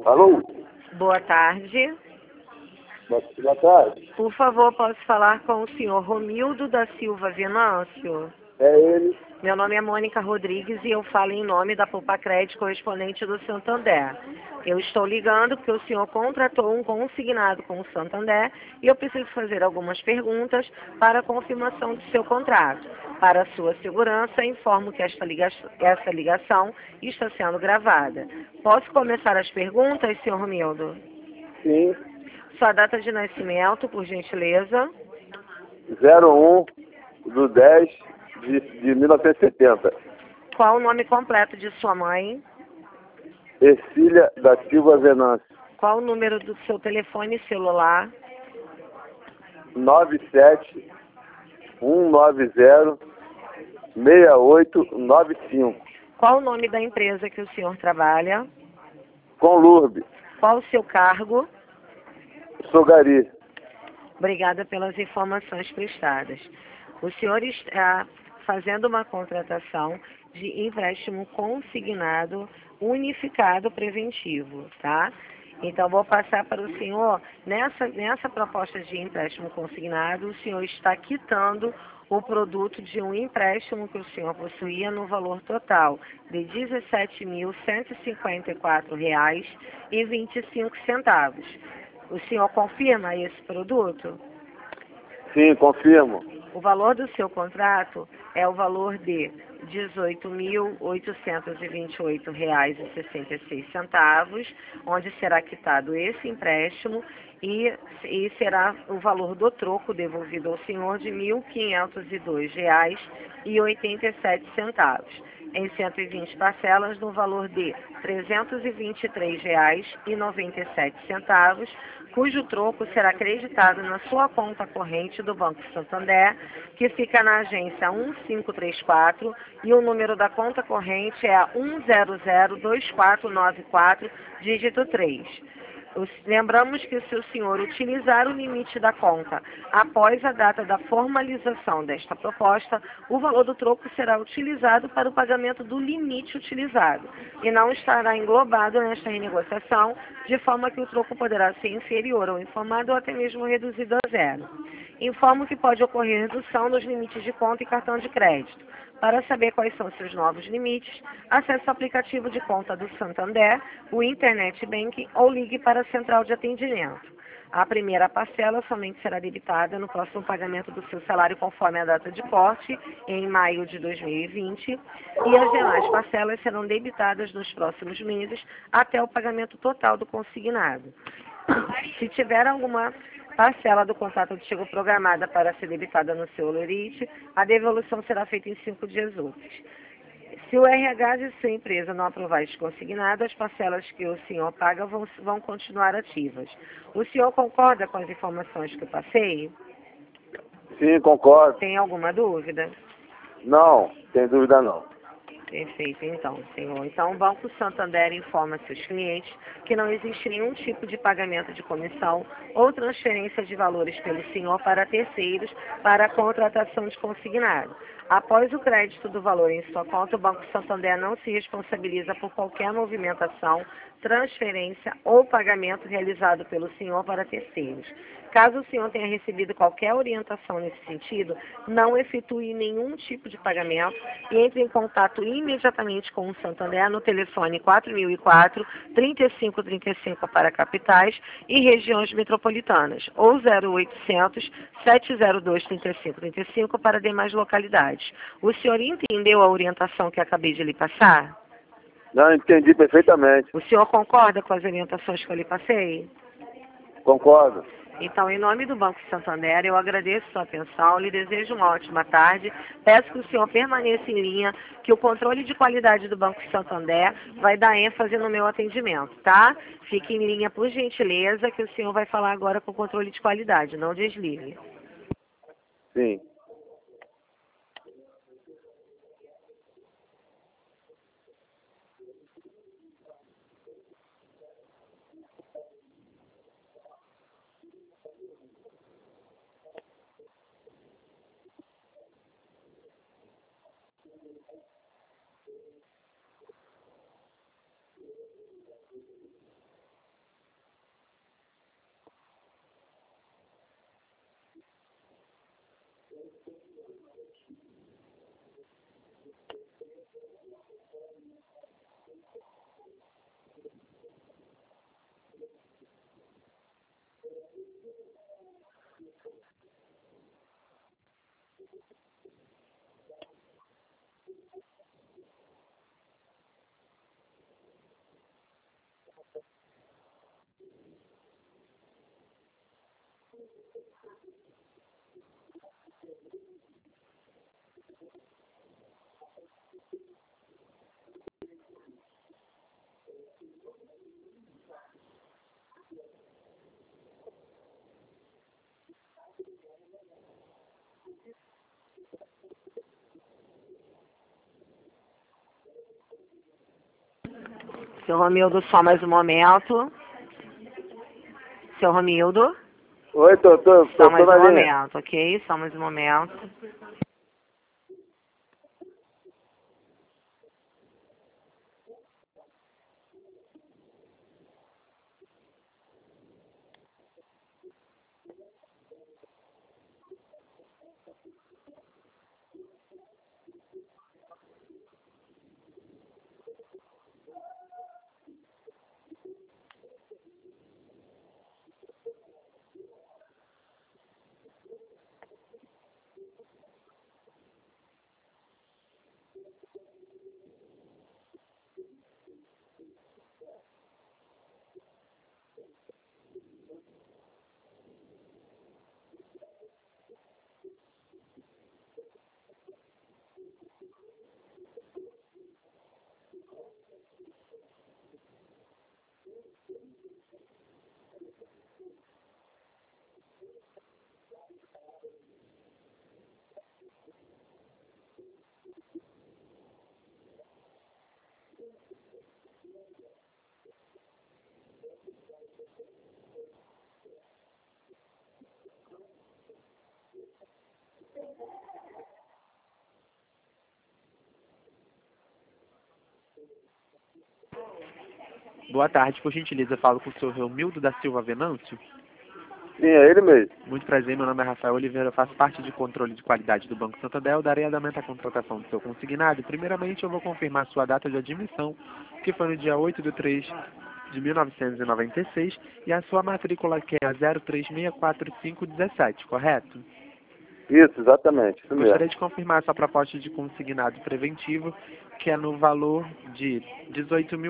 Alô? Boa tarde. Boa tarde. Por favor, posso falar com o senhor Romildo da Silva Venâncio? É ele. Meu nome é Mônica Rodrigues e eu falo em nome da Poupa-Crédito, correspondente do Santander. Eu estou ligando porque o senhor contratou um consignado com o Santander e eu preciso fazer algumas perguntas para a confirmação do seu contrato. Para sua segurança, informo que essa ligação está sendo gravada. Posso começar as perguntas, senhor Romildo? Sim. Sua data de nascimento, por gentileza. 01 do 10 de 1970. Qual o nome completo de sua mãe? Ercília da Silva Venâncio. Qual o número do seu telefone celular? 97 190 6895. Qual o nome da empresa que o senhor trabalha? Com Lourdes. Qual o seu cargo? Sogari. Obrigada pelas informações prestadas. O senhor está fazendo uma contratação de empréstimo consignado unificado preventivo, tá? Então, vou passar para o senhor, nessa proposta de empréstimo consignado, o senhor está quitando o produto de um empréstimo que o senhor possuía no valor total de R$ 17.154,25. O senhor confirma esse produto? Sim, confirmo. O valor do seu contrato é o valor de R$ 18.828,66, onde será quitado esse empréstimo e será o valor do troco devolvido ao senhor de R$ 1.502,87, em 120 parcelas no valor de R$ 323,97, cujo troco será acreditado na sua conta corrente do Banco Santander, que fica na agência 1534, e o número da conta corrente é a 1002494, dígito 3. Lembramos que se o senhor utilizar o limite da conta após a data da formalização desta proposta, o valor do troco será utilizado para o pagamento do limite utilizado e não estará englobado nesta renegociação, de forma que o troco poderá ser inferior ao informado ou até mesmo reduzido a zero. Informo que pode ocorrer redução nos limites de conta e cartão de crédito. Para saber quais são seus novos limites, acesse o aplicativo de conta do Santander, o Internet Banking ou ligue para a central de atendimento. A primeira parcela somente será debitada no próximo pagamento do seu salário conforme a data de corte, em maio de 2020, e as demais parcelas serão debitadas nos próximos meses até o pagamento total do consignado. Se tiver alguma parcela do contrato antigo programada para ser debitada no seu lerite, a devolução será feita em 5 dias úteis. Se o RH de sua empresa não aprovar este consignado, as parcelas que o senhor paga vão continuar ativas. O senhor concorda com as informações que eu passei? Sim, concordo. Tem alguma dúvida? Não, sem dúvida não. Perfeito, então, senhor. Então, o Banco Santander informa seus clientes que não existe nenhum tipo de pagamento de comissão ou transferência de valores pelo senhor para terceiros para a contratação de consignado. Após o crédito do valor em sua conta, o Banco Santander não se responsabiliza por qualquer movimentação, transferência ou pagamento realizado pelo senhor para terceiros. Caso o senhor tenha recebido qualquer orientação nesse sentido, não efetue nenhum tipo de pagamento e entre em contato imediatamente com o Santander no telefone 4004-3535 para capitais e regiões metropolitanas ou 0800-702-3535 para demais localidades. O senhor entendeu a orientação que acabei de lhe passar? Não, entendi perfeitamente. O senhor concorda com as orientações que eu lhe passei? Concordo. Então, em nome do Banco Santander, eu agradeço sua atenção, lhe desejo uma ótima tarde, peço que o senhor permaneça em linha, que o controle de qualidade do Banco Santander vai dar ênfase no meu atendimento, tá? Fique em linha, por gentileza, que o senhor vai falar agora com o controle de qualidade, não desligue. Sim. Seu Romildo, só mais um momento. Seu Romildo, Oi, tô só mais na um linha. momento, ok? Só mais um momento. Boa tarde, por gentileza, eu falo com o senhor Romildo da Silva Venâncio. Sim, é ele mesmo. Muito prazer, meu nome é Rafael Oliveira, eu faço parte de controle de qualidade do Banco Santander. Eu darei andamento à contratação do seu consignado. Primeiramente, eu vou confirmar sua data de admissão, que foi no dia 8 de 3 de 1996, e a sua matrícula, que é a 0364517, correto? Isso, exatamente, isso mesmo. Gostaria de confirmar sua proposta de consignado preventivo, que é no valor de R$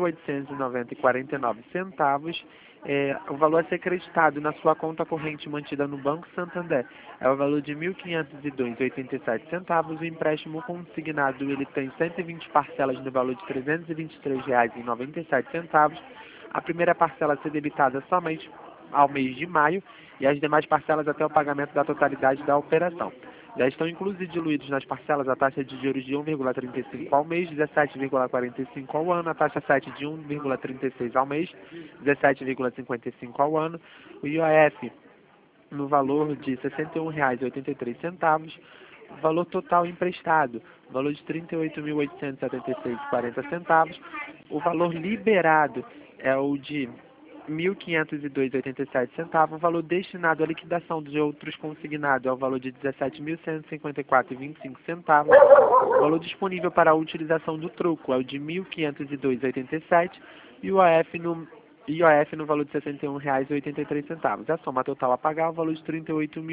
18.890,49. O valor a ser creditado na sua conta corrente mantida no Banco Santander é o valor de R$ 1.502,87. O empréstimo consignado ele tem 120 parcelas no valor de R$ 323,97. A primeira parcela a ser debitada somente ao mês de maio e as demais parcelas até o pagamento da totalidade da operação. Já estão inclusos e diluídos nas parcelas a taxa de juros de 1,35 ao mês, 17,45 ao ano, a taxa 7 de 1,36 ao mês, 17,55 ao ano, o IOF no valor de R$ 61,83, o valor total emprestado, valor de R$ 38.876,40, o valor liberado é o de R$ 1.502,87, o valor destinado à liquidação de outros consignados é o valor de R$ 17.154,25, o valor disponível para a utilização do troco é o de R$ 1.502,87 e o IOF no valor de R$ 61,83. A soma total a pagar é o valor de R$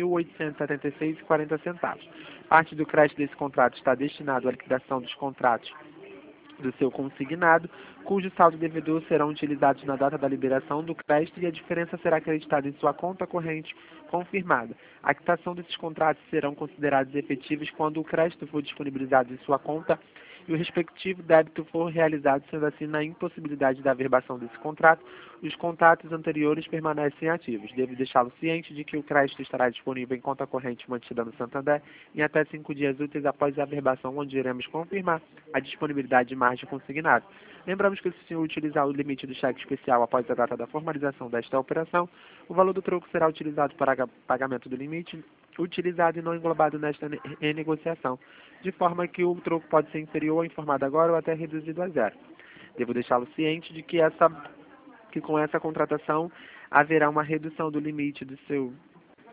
38.876,40. Parte do crédito desse contrato está destinado à liquidação dos contratos do seu consignado, cujo saldo devedor serão utilizados na data da liberação do crédito e a diferença será acreditada em sua conta corrente confirmada. A quitação desses contratos serão considerados efetivos quando o crédito for disponibilizado em sua conta e o respectivo débito for realizado, sendo assim, na impossibilidade da averbação desse contrato, os contratos anteriores permanecem ativos. Devo deixá-lo ciente de que o crédito estará disponível em conta corrente mantida no Santander em até 5 dias úteis após a averbação, onde iremos confirmar a disponibilidade de margem consignada. Lembramos que, se o senhor utilizar o limite do cheque especial após a data da formalização desta operação, o valor do troco será utilizado para pagamento do limite utilizado e não englobado nesta renegociação, de forma que o troco pode ser inferior ao informado agora ou até reduzido a zero. Devo deixá-lo ciente de que com essa contratação haverá uma redução do limite do seu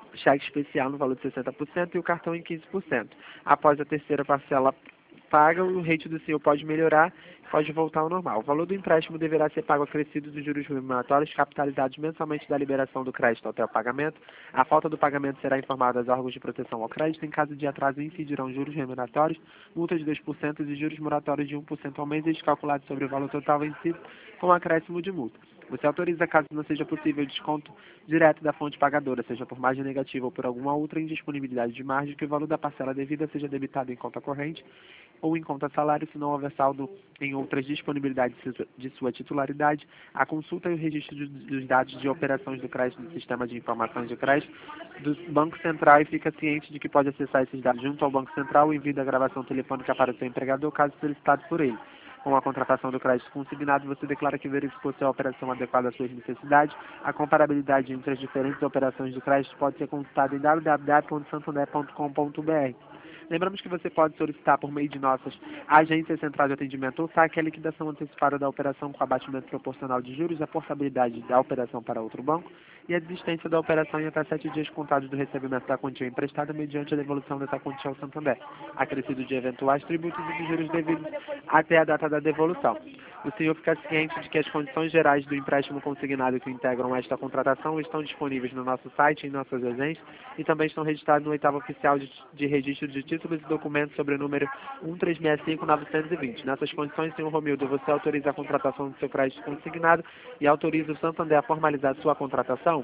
cheque especial no valor de 60% e o cartão em 15%. Após a terceira parcela paga, o rate do senhor pode melhorar, pode voltar ao normal. O valor do empréstimo deverá ser pago acrescido dos juros remuneratórios capitalizados mensalmente da liberação do crédito até o pagamento. A falta do pagamento será informada aos órgãos de proteção ao crédito. Em caso de atraso, incidirão juros remuneratórios, multa de 2% e juros moratórios de 1% ao mês, calculados sobre o valor total vencido, com acréscimo de multa. Você autoriza, caso não seja possível, o desconto direto da fonte pagadora, seja por margem negativa ou por alguma outra indisponibilidade de margem, que o valor da parcela devida seja debitado em conta corrente ou em conta salário, se não houver saldo em outras disponibilidades de sua titularidade. A consulta e o registro dos dados de operações do crédito do Sistema de Informações de Crédito do Banco Central, e fica ciente de que pode acessar esses dados junto ao Banco Central, envio da gravação telefônica para o seu empregador, caso solicitado por ele. Com a contratação do crédito consignado, você declara que verificou se a operação adequada às suas necessidades. A comparabilidade entre as diferentes operações do crédito pode ser consultada em www.santander.com.br. Lembramos que você pode solicitar por meio de nossas agências centrais de atendimento ou saque a liquidação antecipada da operação com abatimento proporcional de juros, a portabilidade da operação para outro banco e a desistência da operação em até 7 dias contados do recebimento da quantia emprestada mediante a devolução dessa quantia ao Santander, acrescido de eventuais tributos e de juros devidos até a data da devolução. O senhor fica ciente de que as condições gerais do empréstimo consignado que integram esta contratação estão disponíveis no nosso site, em nossas agências, e também estão registrados no oitavo oficial de registro de títulos e documentos sobre o número 1365920. Nessas condições, senhor Romildo, você autoriza a contratação do seu crédito consignado e autoriza o Santander a formalizar sua contratação?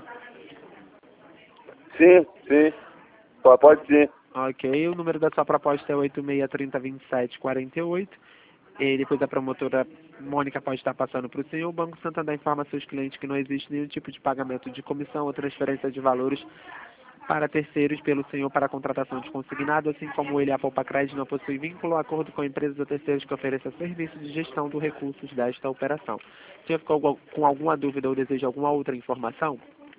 Sim, sim. Pode sim. Ok, o número da sua proposta é 86302748. E depois a promotora Mônica pode estar passando para o senhor. O Banco Santander informa seus clientes que não existe nenhum tipo de pagamento de comissão ou transferência de valores para terceiros pelo senhor para a contratação de consignado, assim como ele, a Poupa Crédito, não possui vínculo ou acordo com empresas ou terceiros que ofereçam serviço de gestão dos recursos desta operação. O senhor ficou com alguma dúvida ou deseja alguma outra informação?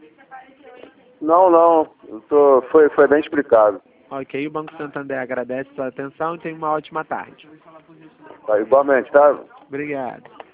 Não. Foi bem explicado. Ok, o Banco Santander agradece sua atenção e tenha uma ótima tarde. Tá, igualmente, tá? Obrigado.